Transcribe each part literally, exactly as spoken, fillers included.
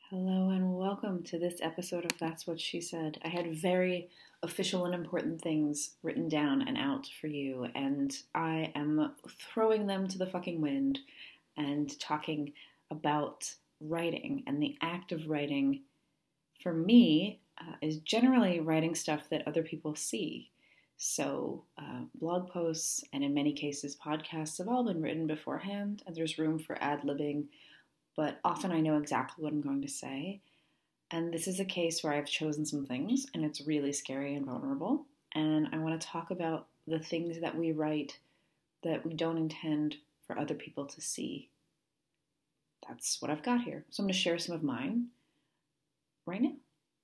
Hello and welcome to this episode of That's What She Said. I had very official and important things written down and out for you, and I am throwing them to the fucking wind and talking about writing. And the act of writing, for me, uh, is generally writing stuff that other people see. So, uh, blog posts and in many cases podcasts have all been written beforehand, and there's room for ad-libbing, but often I know exactly what I'm going to say. And this is a case where I've chosen some things, and it's really scary and vulnerable. And I want to talk about the things that we write that we don't intend for other people to see. That's what I've got here. So I'm going to share some of mine right now.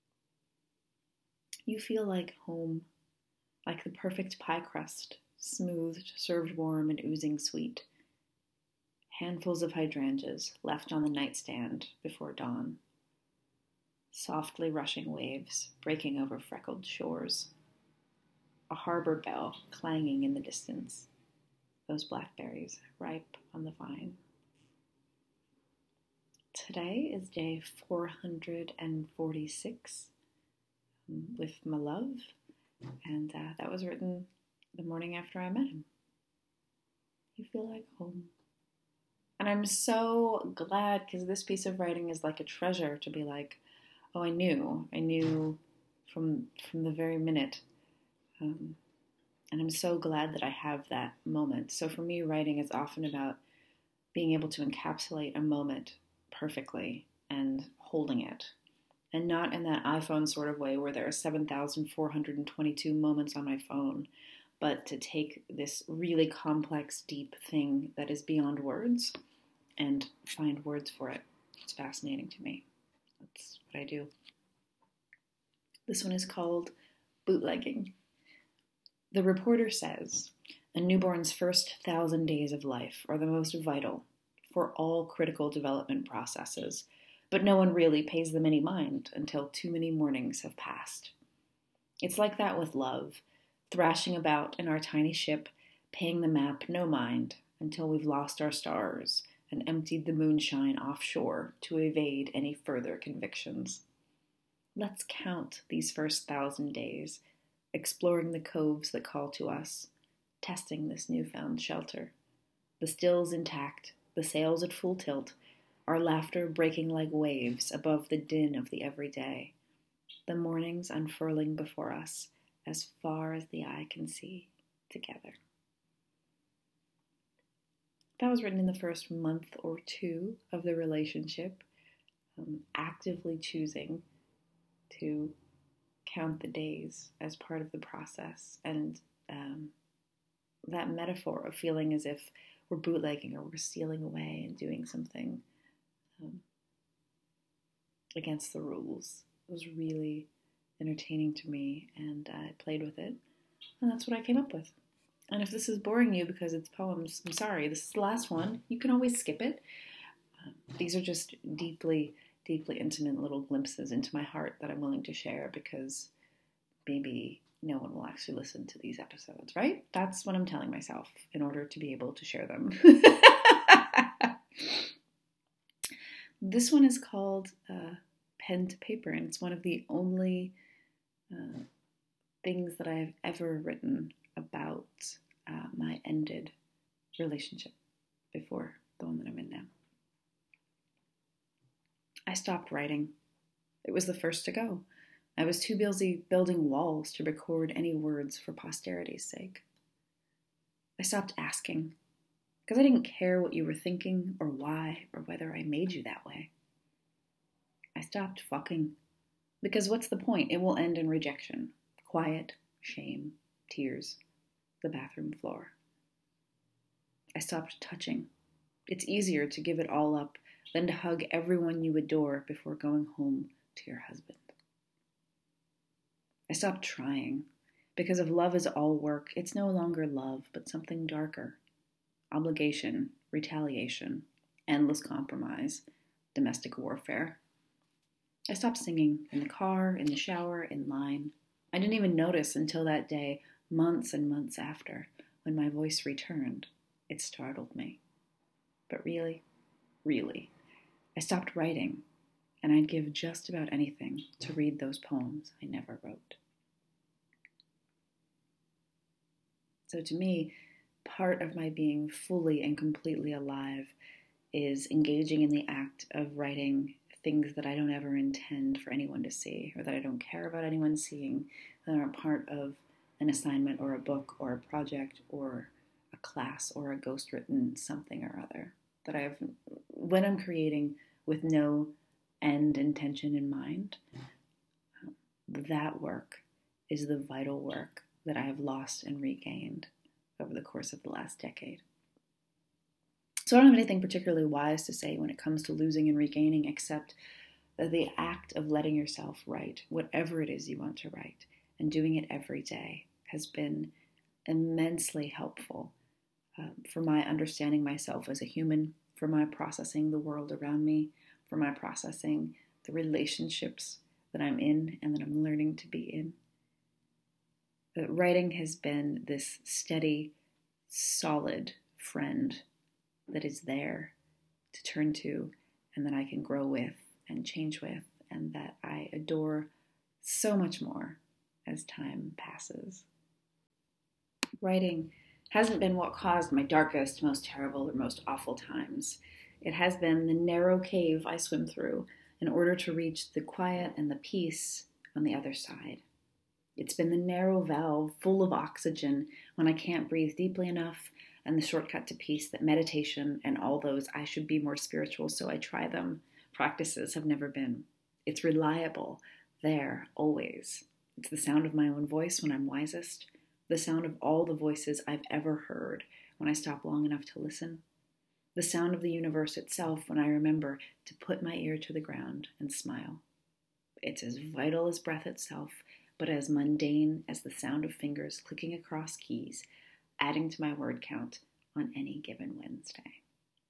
You feel like home, like the perfect pie crust, smoothed, served warm, and oozing sweet. Handfuls of hydrangeas left on the nightstand before dawn. Softly rushing waves breaking over freckled shores. A harbor bell clanging in the distance. Those blackberries ripe on the vine. Today is day four hundred forty-six with my love, and uh, that was written the morning after I met him. You feel like home. And I'm so glad, because this piece of writing is like a treasure to be like, oh, I knew. I knew from from the very minute. Um, and I'm so glad that I have that moment. So for me, writing is often about being able to encapsulate a moment perfectly and holding it. And not in that iPhone sort of way where there are seven thousand four hundred twenty-two moments on my phone, but to take this really complex, deep thing that is beyond words and find words for it. It's fascinating to me. That's what I do. This one is called Bootlegging. The reporter says, a newborn's first thousand days of life are the most vital for all critical development processes, but no one really pays them any mind until too many mornings have passed. It's like that with love, thrashing about in our tiny ship, paying the map no mind until we've lost our stars and emptied the moonshine offshore to evade any further convictions. Let's count these first thousand days, exploring the coves that call to us, testing this newfound shelter. The stills intact, the sails at full tilt, our laughter breaking like waves above the din of the everyday, the mornings unfurling before us as far as the eye can see together. That was written in the first month or two of the relationship, um, actively choosing to count the days as part of the process. And um, that metaphor of feeling as if we're bootlegging or we're stealing away and doing something um, against the rules was really entertaining to me, and I played with it. And that's what I came up with. And if this is boring you because it's poems, I'm sorry. This is the last one. You can always skip it. Um, these are just deeply, deeply intimate little glimpses into my heart that I'm willing to share because maybe no one will actually listen to these episodes, right? That's what I'm telling myself in order to be able to share them. This one is called uh, Pen to Paper, and it's one of the only uh, things that I've ever written about uh, my ended relationship before the one that I'm in now. I stopped writing. It was the first to go. I was too busy building walls to record any words for posterity's sake. I stopped asking, because I didn't care what you were thinking or why or whether I made you that way. I stopped fucking, because what's the point? It will end in rejection, quiet, shame, tears, the bathroom floor. I stopped touching. It's easier to give it all up than to hug everyone you adore before going home to your husband. I stopped trying, because if love is all work, it's no longer love, but something darker. Obligation, retaliation, endless compromise, domestic warfare. I stopped singing in the car, in the shower, in line. I didn't even notice until that day, months and months after, when my voice returned. It startled me. But really, really, I stopped writing. and I'd give just about anything to read those poems I never wrote. So to me, part of my being fully and completely alive is engaging in the act of writing things that I don't ever intend for anyone to see, or that I don't care about anyone seeing, that aren't part of an assignment or a book or a project or a class or a ghostwritten something or other. That I have, when I'm creating with no end intention in mind, that work is the vital work that I have lost and regained over the course of the last decade. So I don't have anything particularly wise to say when it comes to losing and regaining, except that the act of letting yourself write whatever it is you want to write and doing it every day has been immensely helpful um, for my understanding myself as a human, for my processing the world around me, for my processing the relationships that I'm in and that I'm learning to be in. But writing has been this steady, solid friend that is there to turn to and that I can grow with and change with, and that I adore so much more as time passes. Writing hasn't been what caused my darkest, most terrible, or most awful times. It has been the narrow cave I swim through in order to reach the quiet and the peace on the other side. It's been the narrow valve full of oxygen when I can't breathe deeply enough, and the shortcut to peace that meditation and all those I should be more spiritual so I try them practices have never been. It's reliable, there, always. It's the sound of my own voice when I'm wisest, the sound of all the voices I've ever heard when I stop long enough to listen, the sound of the universe itself when I remember to put my ear to the ground and smile. It's as vital as breath itself, but as mundane as the sound of fingers clicking across keys, adding to my word count on any given Wednesday.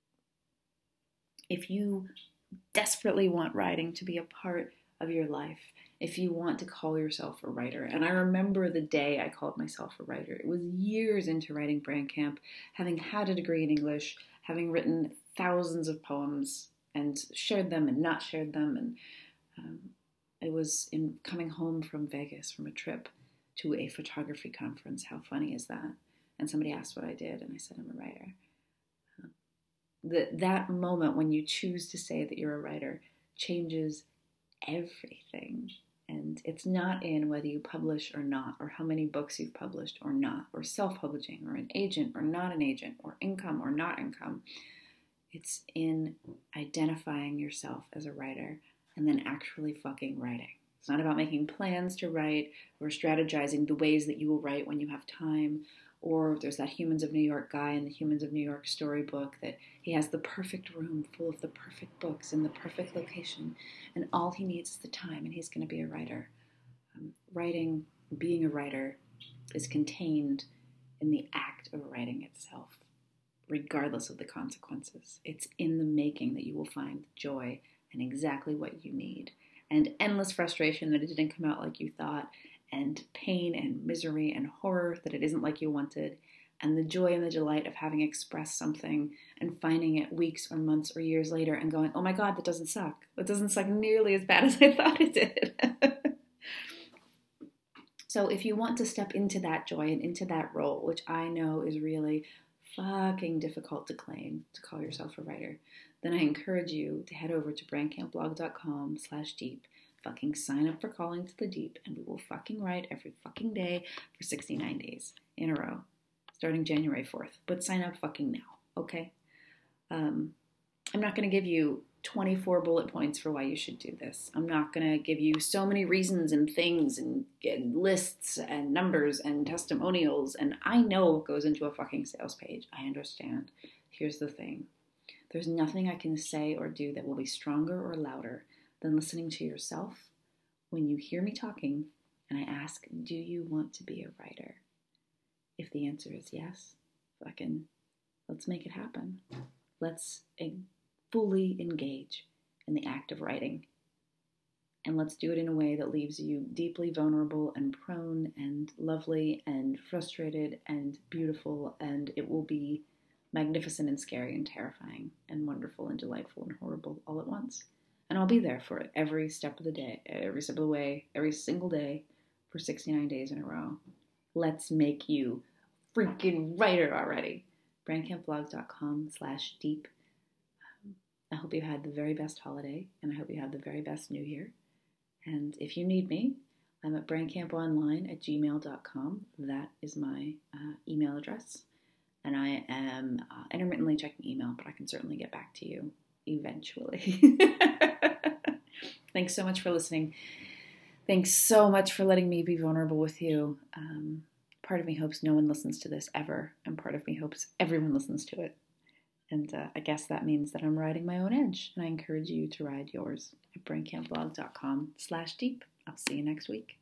If you desperately want writing to be a part of your life, if you want to call yourself a writer, and I remember the day I called myself a writer. It was years into writing Brand Camp, having had a degree in English, having written thousands of poems and shared them and not shared them. And um, it was in coming home from Vegas from a trip to a photography conference. How funny is that? And somebody asked what I did, and I said, I'm a writer. Uh, the, that moment when you choose to say that you're a writer changes everything. And it's not in whether you publish or not, or how many books you've published or not, or self-publishing, or an agent or not an agent, or income or not income. It's in identifying yourself as a writer and then actually fucking writing. It's not about making plans to write or strategizing the ways that you will write when you have time. Or there's that Humans of New York guy in the Humans of New York storybook that he has the perfect room full of the perfect books in the perfect location, and all he needs is the time, and he's going to be a writer. Um, writing, being a writer, is contained in the act of writing itself, regardless of the consequences. It's in the making that you will find joy and exactly what you need, and endless frustration that it didn't come out like you thought, and pain and misery and horror that it isn't like you wanted, and the joy and the delight of having expressed something and finding it weeks or months or years later and going, oh my God, that doesn't suck. That doesn't suck nearly as bad as I thought it did. So if you want to step into that joy and into that role, which I know is really fucking difficult to claim, to call yourself a writer, then I encourage you to head over to brandcampblog.com slash deep. Fucking sign up for Calling to the Deep, and we will fucking write every fucking day for sixty-nine days in a row, starting January fourth. But sign up fucking now, okay? Um, I'm not going to give you twenty-four bullet points for why you should do this. I'm not going to give you so many reasons and things and, and lists and numbers and testimonials. And I know what goes into a fucking sales page. I understand. Here's the thing. There's nothing I can say or do that will be stronger or louder than listening to yourself when you hear me talking and I ask, do you want to be a writer? If the answer is yes, fucking let's make it happen. Let's fully engage in the act of writing. And let's do it in a way that leaves you deeply vulnerable and prone and lovely and frustrated and beautiful, and it will be magnificent and scary and terrifying and wonderful and delightful and horrible all at once. And I'll be there for it every step of the day, every step of the way, every single day for sixty-nine days in a row. Let's make you freaking writer already. brandcampblog.com slash deep. I hope you had the very best holiday, and I hope you have the very best new year. And if you need me, I'm at brandcamponline at gmail dot com. That is my uh, email address. And I am uh, intermittently checking email, but I can certainly get back to you eventually. Thanks so much for listening. Thanks so much for letting me be vulnerable with you. Um, part of me hopes no one listens to this ever, and part of me hopes everyone listens to it. And uh, I guess that means that I'm riding my own edge, and I encourage you to ride yours at brandcampblog.com slash deep. I'll see you next week.